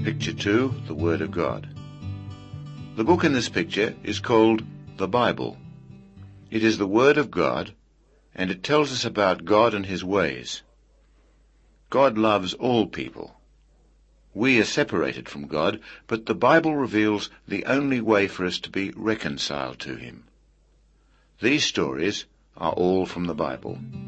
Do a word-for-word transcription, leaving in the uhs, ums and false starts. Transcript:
Picture two, the Word of God. The book in this picture is called the Bible. It is the Word of God, and it tells us about God and his ways. God loves all people. We are separated from God, but the Bible reveals the only way for us to be reconciled to him. These stories are all from the Bible.